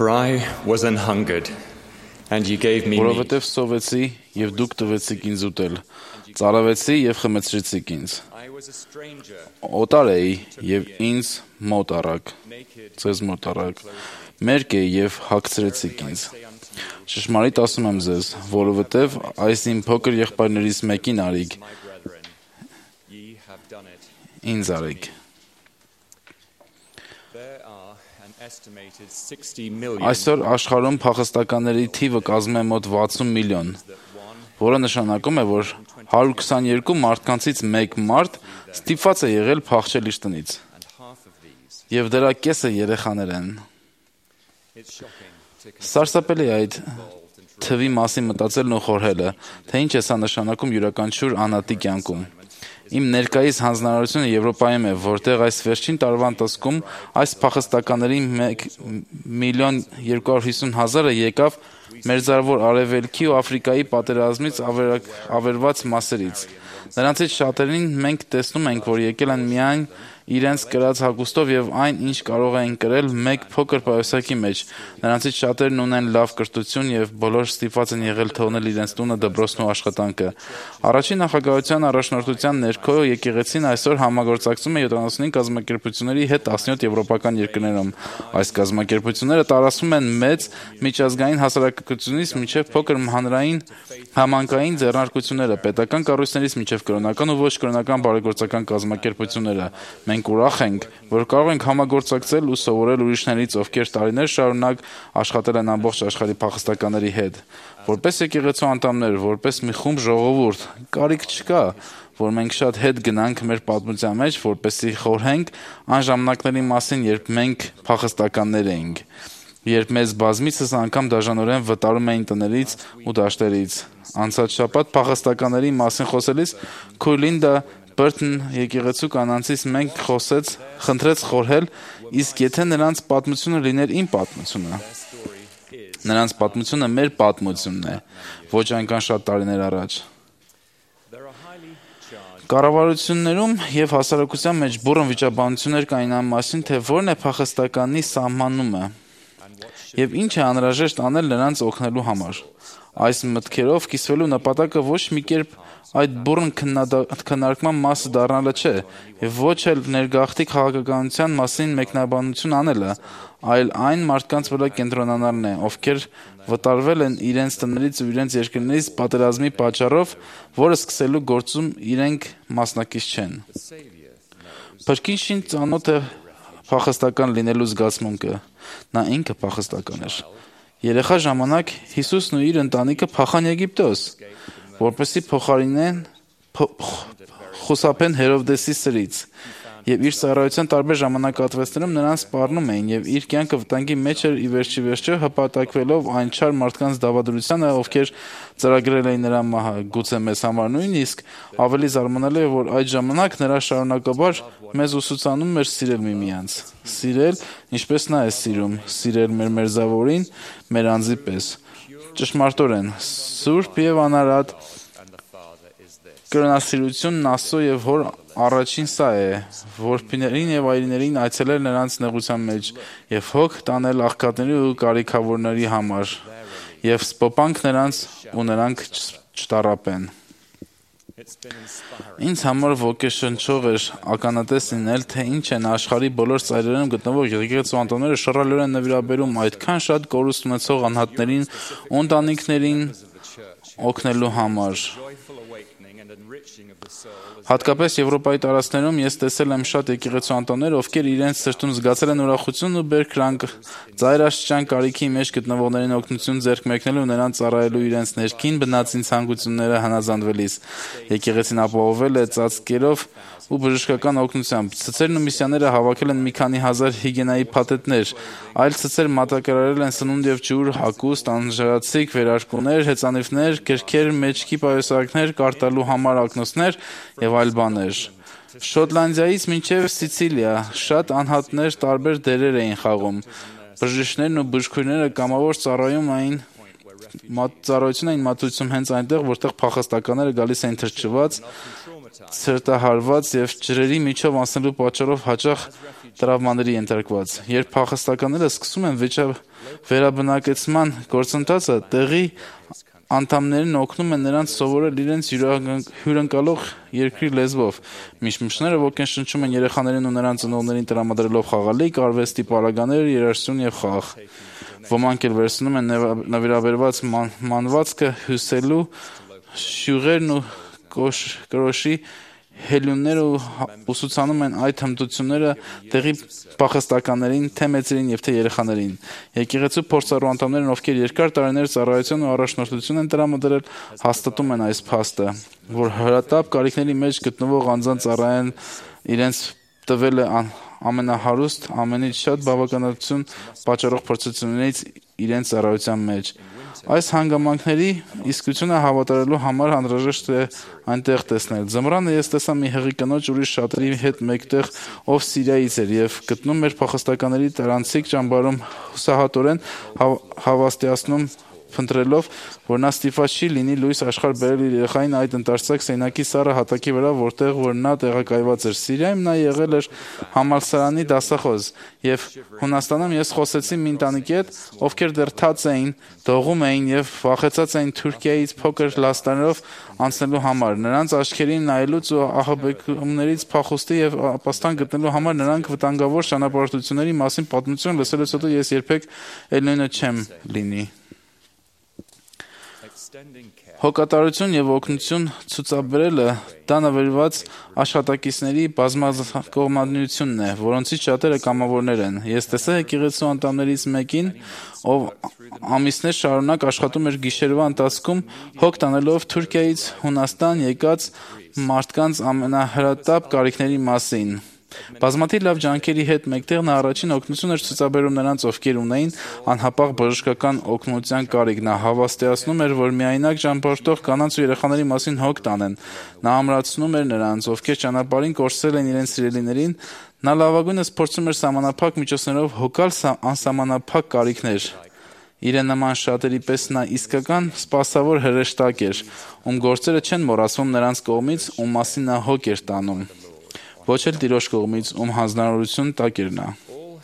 For I was an hungered, and you gave me meat. Որովհետև սովեցի եւ դուք տվեցիք ինձ ուտել, ծարավեցի եւ խմեցրեցիք ինձ, I was a stranger, օտար էի եւ ինձ մոտ առաք, ձեզ մոտ առաք, մերկ էի եւ հագցրեցիք ինձ։ Ճշմարիտ ասում եմ ձեզ, որովհետև այս իմ փոքր եղբայրներից մեկին արիք, my brethren. Ye have done it. ինձ արիք։ There are an estimated 60 million Այսօր աշխարհում փախստականների թիվը կազմում է մոտ 60 միլիոն, որը նշանակում է, որ 122 մարդկանցից մեկ մարդ ստիպված է եղել փախչել իր տնից, and half of these. եւ դրա կեսը երեխաներ են։ It's shocking to Սարսափելի է այդ թվի մասին մտածելն ու խորհելը, թե ինչ է սա նշանակում յուրաքանչյուր անհատի կյանքում։ Իմ ներկայիս հանձնարարությունը Եվրոպայում է, որտեղ այս վերջին տարվա ընթացքում այս փախստականների 1,250,000-ը եկավ Մերձավոր Արևելքի ու Աֆրիկայի պատերազմից ավերված մասերից։ Նրանցից շատերին մենք տեսնում ենք, որ եկել են միայն իրենց կրած հագուստով եւ այն, ինչ կարող էին կրել մեկ փոքր պայուսակի մեջ։ Նրանցից շատերն ունեն լավ կրթություն եւ բոլոր ստիպված են եղել թողնել իրենց տունը, դպրոցն ու աշխատանքը։ Առաջին նախագահության առաջնորդության ներքո եկեղեցին այսօր համագործակցում է 75 կազմակերպությունների հետ 17 եվրոպական երկրներում։ Այս կազմակերպությունները տարածվում են մեծ միջազգային հասարակությունից մինչև փոքր հանրային համայնքային ձեռնարկությունները, պետական կառույցներից մինչև կրոնական ու ոչ կրոնական բարեգործական կազմակերպությունները։ Մենք ուրախ ենք, որ կարող ենք համագործակցել ու սովորել ուրիշներից, ովքեր տարիներ շարունակ աշխատել են ամբողջ աշխարհի փախստականների հետ։ Որպես եկեղեցու անդամներ, որպես մի խումբ ժողովուրդ, կարիք չկա, որ մենք շատ հետ գնանք մեր պատմության մեջ, որպեսզի խորհենք այն ժամանակների մասին, երբ մենք փախստականներ էինք, երբ մեզ բազմիցս անգամ դաժանորեն վտարում էին տներից ու դաշտերից։ Անցած շաբաթ փախստականների մասին խոսելիս Քույլինդա Բրտն եկեղեցու կանանցից մենք խնդրեց խորհել, իսկ եթե նրանց պատմությունը լիներ իմ պատմությունը, նրանց պատմությունը մեր պատմությունն է, ոչ այնքան շատ տարիներ առաջ։ Կառավարություններում եւ հասարակության մեջ բուռն վիճաբանություններ կային այն մասին, թե որն է փախստականի սահմանումը եւ ինչ է անհրաժեշտ անել նրանց օգնելու համար։ Այս մտքերով կիսվելու նպատակը ոչ մի կերպ այդ բուռն քննարկման մասը դառնալը չէ եւ ոչ էլ ներգաղթի քաղաքականության մասին մեկնաբանություն անելը, այլ այն մարդկանց վրա կենտրոնանալն է, ովքեր վտարվել են իրենց տներից ու իրենց երկրներից պատերազմի պատճառով, որը սկսելու գործում իրենք մասնակից չեն։ Փրկիչին ծանոթ է փախստական լինելու զգացմունքը։ Նա ինքը փախստական էր։ Երեխա ժամանակ Հիսուսն ու իր ընտանիքը փախան Եգիպտոս, որպեսզի փոխարինեն խուսափեն Հերովդեսի սրից, եւ իր ծառայության տարբեր ժամանակահատվածներում նրան սպառնում էին եւ իր կյանքը վտանգի մեջ էր ի վերջո հպատակվելով այն չար մարդկանց դավադրությանը, ովքեր ծրագրել էին նրա մահը։ Գուցե մեզ համար նույնիսկ ավելի զարմանալի է, որ այդ ժամանակ նրա շարունակաբար մեզ ուսուցանում էր սիրել միմյանց, սիրել, ինչպես նա է սիրում, սիրել մեր մերձավորին մեր անձի պես։ Ճշմարտորեն, սուրբ եւ անարատ կրոնասիրությունն Աստծո եւ Հոր առաջին սա է, որբիներին եւ այրիներին այցելել նրանց նեղության մեջ եւ հոգ տանել աղքատների ու կարիքավորների համար եւ սպոպանք նրանց ու նրանք չտառապեն։ Ինձ համար ոգեշնչող էր ականատես լինել, թե ինչ են աշխարհի բոլոր ծայրերում գտնվող եկեղեցու անդամները շռայլորեն նվիրաբերում այդքան շատ կորուստ ունեցող անհատներին ու ընտանիքներին օգնելու համար։ Հատկապես Եվրոպայի տարածքներում ես տեսել եմ շատ եկեղեցու անդամներ, ովքեր իրենց սրտում զգացել են ուրախություն ու բերկրանք ծայրաշրջան կարիքի մեջ գտնվողներին օգնություն ձեռք մեկնելու ու նրանց ծառայելու իրենց ներքին բնածին ցանկությունները հնազանդվելիս։ Եկեղեցին ապահովել է ծածկերով ու բժշկական օգնությամբ։ Ցցերն ու միսիաները հավաքել են մի քանի հազար հիգիենայի փաթեթներ, այլ ցցեր մատակարարել են սնունդ եւ ջուր, հագուստ, անժրացիկ վերարկուներ, հեծանիվներ, գրքեր, մեջքի պայուսակներ, կարտալու համար ակնոցներ եւ այլ բաներ։ Շոտլանդիայից մինչև Սիցիլիա շատ անհատներ տարբեր դերեր էին խաղում։ Բժիշկներն ու բժշկուհիները կամավոր ծառայություն էին մատուցում հենց այնտեղ, որտեղ փախստականները գալիս էին թրջված, ցրտահարված եւ ջրերի միջով անցնելու պատճառով հաճախ տրավմաների ենթարկված։ Երբ փախստականները սկսում են վերաբնակեցման գործընթացը, տեղի անդամներին օգնում են նրանց սովորել իրենց հյուրընկալող երկրի լեզվով։ Միշմիշները ոգեշնչում են երեխաներին ու նրանց ծնողներին տրամադրելով խաղալիք, արվեստի պարագաներ, երաժշտություն եւ խաղ։ Ոմանք էլ վերցնում են նվիրաբերված մանվածքը հյուսելու շյուղերն ու կրոշի հելյունները ու ուսուցանում են այդ հմտությունները տեղի փախստականներին, թե մեծերին եւ թե երեխաներին։ Եկեղեցու փորձառու անդամներն, ովքեր երկար տարիներ ծառայություն ու առաջնորդություն են տրամադրել, հաստատում են այս փաստը, որ հրատապ կարիքների մեջ գտնվող անձանց ծառայեն իրենց տվել է ամենահարուստ, ամենից շատ բավականություն պատճառող փորձություններից իրենց ծառայության մեջ։ Այս հանգամանքների իսկությունը հավատարելու համար անհրաժեշտ է այնտեղ տեսնել։ Ձմռանը ես տեսա մի հղի կնոջ ուրիշ շատերի հետ մեկտեղ, ով Սիրիայից էր եւ գտնում էր փախստականների տարանցիկ ճամբարում հուսահատորեն հավաստիացնում փնտրելով, որ նա ստիպված չի լինի լույս աշխարհ բերել իր երեխային այդ ընտարսակ սենակի սառը հատակի վրա, որտեղ որ նա տեղակայված էր։ Սիրիայում նա եղել էր համալսարանի դասախոս, եւ Հունաստանում ես խոսեցի մի ընտանիքի հետ, ովքեր դեռ թաց էին, դողում էին եւ վախեցած էին Թուրքիայից փոքր լաստաներով անցնելու համար։ Նրանց աչքերին նայելուց ու ահաբեկումներից փախուստի եւ ապաստան գտնելու համար նրանք վտանգավոր ճանապարհորդությունների մասին պատմություն լսելուց հետո ես երբեք էլ նույնը չեմ լինի։ Հոգատարություն եւ օգնություն ցուցաբերելը դա նվիրված աշխատակիցների բազմակողմանությունն է, որոնցից շատերը կամավորներ են։ Ես տեսա եկեղեցու անդամներից մեկին, ով ամիսներ շարունակ աշխատում էր գիշերվա ընթացքում, հոգ տանելով Թուրքիայից Հունաստան եկած մարդկանց ամենահրատապ կարիքների մասին։ Բազմաթիվ լավ ջանքերի հետ մեկտեղ նա առաջին օգնություն էր ցուցաբերում նրանց, ովքեր ունեին անհապաղ բժշկական օգնության կարիք։ Նա հավաստիացնում էր, որ միայնակ ճամփորդող կանանց ու երեխաների մասին հոգ տանեն։ Նա ամրացնում էր նրանց, ովքեր ճանապարհին կորցրել են իրենց սիրելիներին։ Նա լավագույնս փորձում էր սահմանափակ միջոցներով հոգալ անսահմանափակ կարիքներ։ Իրեն նման շատերի պես նա իսկական սպասավոր հրեշտակ էր, ում գործերը չեն մոռացվում նրանց կողմից, ում մասին նա հոգ էր տանում։ Ոչ էլ Տիրոջ կողմից, ում հանձնարարություն տակ էր նա։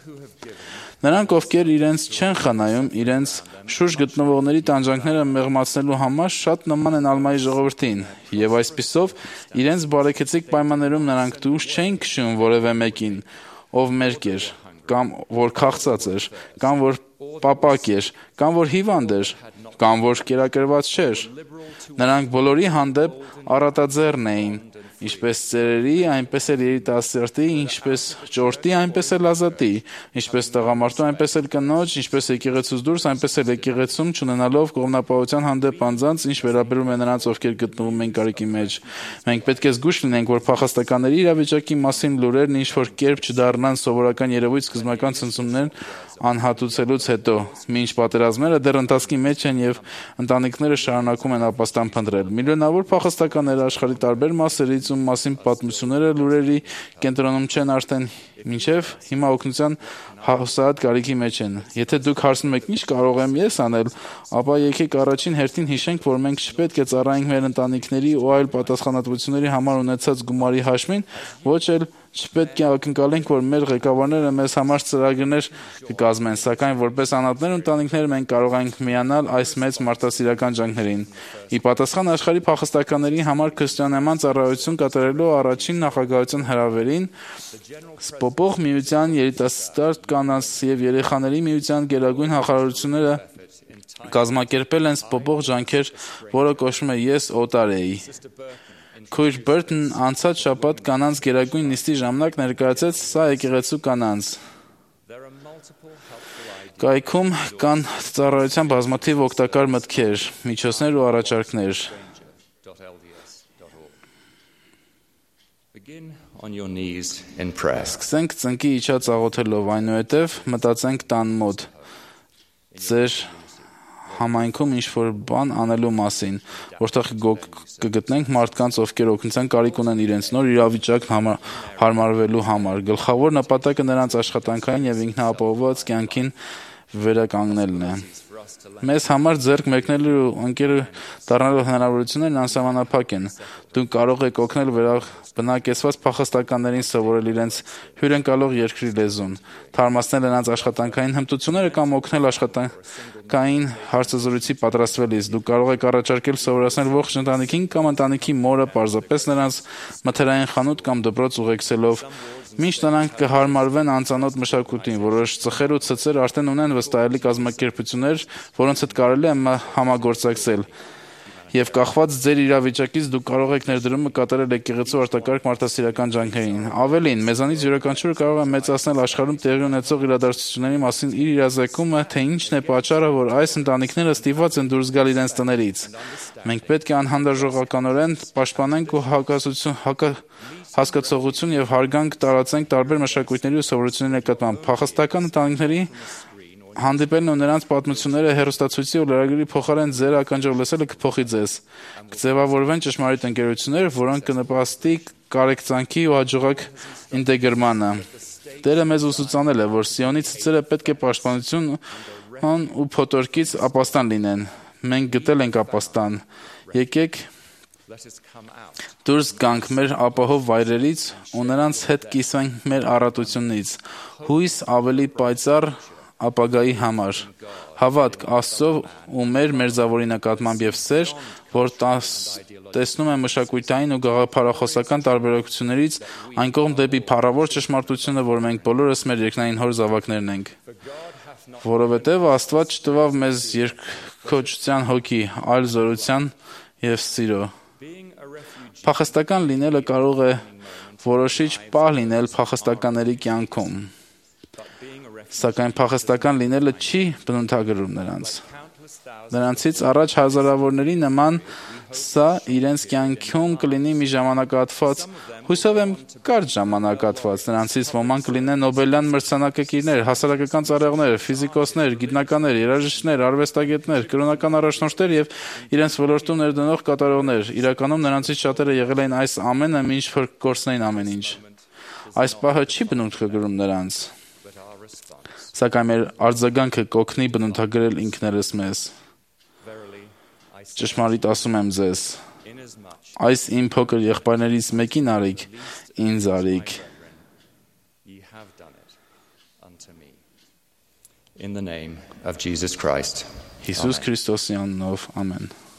Նրանք, ովքեր իրենց չեն խնայում, իրենց շուրջ գտնվողների տանջանքները մեղմացնելու համար, շատ նման են Ալմայի ժողովրդին, եւ այսպիսով իրենց բարեկեցիկ պայմաններում նրանք դուրս չէին քշում որևէ մեկին, ով մերկ էր, կամ որ քաղցած էր, կամ որ պապակ էր, կամ որ հիվանդ էր, կամ որ կերակրված չէր։ Նրանք բոլորի հանդեպ առատաձեռն էին, ինչպես ծերերի, այնպես էլ երիտասարդի, ինչպես ճորտի, այնպես էլ ազատի, ինչպես տղամարդու, այնպես էլ կնոջ, ինչպես եկեղեցուց դուրս, այնպես էլ եկեղեցում, չունենալով կողմնապահության հանդեպ անձանց, ինչ վերաբերում է նրանց, ովքեր գտնվում են կարիքի մեջ։ Մենք պետք է զգույշ լինենք, որ փախստականների իրավիճակի մասին լուրերն ինչ-որ կերպ չդառնան սովորական երևույթ սկզբնական ցնցումներն անհատուցելուց հետո, մինչ պատերազմները դեռ ընթացքի մեջ են եւ ընտանիքները շարունակում են ապաստան փնտրել։ Միլիոնավոր փախստականներ աշխարհի տարբեր մասերից, ում մասին պատմությունները լուրերի կենտրոնում չեն արդեն մինչև հիմա օգնության հուսահատ կարիքի մեջ են։ Եթե դուք հարցնում եք ինչ կարող եմ ես անել, ապա եկեք առաջին հերթին հիշենք, որ մենք չպետք է ծառայենք մեր ընտանիքների ու այլ պատասխանատվությունների համար ունեցած գումարի հաշվին, ոչ էլ չպետք է ակնկալենք, որ մեր ղեկավարները մեզ համար ծրագրեր կկազմեն, սակայն որպես անհատներ ու ընտանիքներ մենք կարող ենք միանալ այս մեծ մարդասիրական ջանքերին։ Ի պատասխան աշխարհի փախստականների համար քրիստոնեական ծառայություն կատարելու առաջին նախագահության հրավերին, Սպոպող միության երիտասարդ կանանց եւ երեխաների միության գերագույն նախարարությունները կազմակերպել են սպոպող ջանքեր, որը կոչվում է «Ես օտար էի»։ Քույր Բերտն անցած շաբաթ կանանց գերագույն նիստի ժամանակ ներկայացրեց սա եկեղեցու կանանց։ Կայքում կան ծառայության բազմաթիվ օգտակար մտքեր, միջոցներ ու առաջարկներ։ Սկսենք ծնկի իջած աղոթելով, այնուհետև մտածենք տան մոտ ձեր համայնքում ինչ-որ բան անելու մասին, որտեղ կգտնենք մարդկանց, ովքեր օգնության կարիք ունեն իրենց նոր իրավիճակն հարմարվելու համար։ Գլխավոր նպատակը նրանց աշխատանքային եւ ինքնապահովված կյանքին վերականգնելն է։ Մեզ համար ձեռք մեկնելու ու ընկեր դառնալու հնարավորություններն անսահմանափակ են։ Դուք կարող եք օգնել բնակեցված փախստականներին սովորել իրենց հյուրընկալող երկրի լեզուն, թարմացնել նրանց աշխատանքային հմտությունները կամ օգնել աշխատանքային հարցազրույցի պատրաստվելիս։ Դուք կարող եք առաջարկել սովորեցնել ողջ ընտանիքին կամ ընտանիքի մորը պարզապես նրանց մթերային խանութ կամ դպրոց ուղեկցելով, մինչ նրանք կհարմարվեն անծանոթ մշակույթին։ Որոշ ծխեր ու ցցեր արդեն ունեն վստահելի կազմակերպություններ, որոնց հետ կարելի է համագործակցել։ Եվ կախված ձեր իրավիճակից դուք կարող եք ներդրումը կատարել եկեղեցու արտակարգ մարդասիրական ջանքերին։ Ավելին, մեզանից յուրաքանչյուրը կարող է մեծացնել աշխարհում տեղի ունեցող իրադարձությունների մասին իր իրազեկումը, թե ինչն է պատճառը, որ այս ընտանիքները ստիպված են դուրս գալ իրենց տներից։ Մենք պետք է անհանդուրժողականորեն պաշտպանենք ու հասկացողություն եւ հարգանք տարածենք տարբեր մշակույթների ու սովորությունների նկատմամբ։ Փախստական ընտանիքների հանդիպելն ու նրանց պատմությունները հեռուստացույցի ու լրագրի փոխարեն ձեր ականջով լսելը կփոխի ձեզ։ Կձևավորվեն ճշմարիտ ընկերություններ, որոնք կնպաստի կարեկցանքի ու հաջողակ ինտեգրմանը։ Տերը մեզ ուսուցանել է, որ Սիոնի ցցերը պետք է պաշտպանություն ու փոթորկից ապաստան լինեն։ Մենք գտել ենք ապաստան։ Եկեք դուրս գանք մեր ապահով վայրերից ու նրանց հետ կիսվենք մեր առատությունից։ Հույս ավելի պայծառ ապագայի համար։ Հավատք Աստծո ու մեր մերձավորի նկատմամբ եւ սեր, որ տեսնում է մշակութային ու գաղափարախոսական տարբերություններից այն կողմ դեպի փառավոր ճշմարտությունը, որ մենք բոլորս մեր երկնային հոր զավակներն ենք։ Որովհետեւ Աստված չտվավ մեզ երկխոչության հոգի, այլ զորության եւ սիրո։ Փախստական լինելը կարող է որոշիչ պահ լինել փախստականների կյանքում, սակայն փախստական լինելը չի բնութագրում նրանց։ Նրանցից առաջ հազարավորների նման սա իրենց կյանքում կլինի մի ժամանակահատված, հույսով եմ կարճ ժամանակահատված։ Նրանցից ոմանք կլինեն Նոբելյան մրցանակակիրներ, հասարակական ծառայողներ, ֆիզիկոսներ, գիտնականներ, երաժիշտներ, արվեստագետներ, կրոնական առաջնորդներ եւ իրենց ոլորտում ներդնող կատարողներ։ Իրականում նրանցից շատերը եղել են այս ամենը, մինչ որ կորցնեին ամեն ինչ։ Այս պահը չի բնութագրում նրանց, սակայն մեր արձագանքը կօգնի բնութագրել ինքներս մեզ։ Ճշմարիտ ասում եմ ձեզ, այս իմ փոքր եղբայրներից մեկին արիք, ինձ արիք։ In the name of Jesus Christ. Հիսուս Քրիստոսի անունով, ամեն։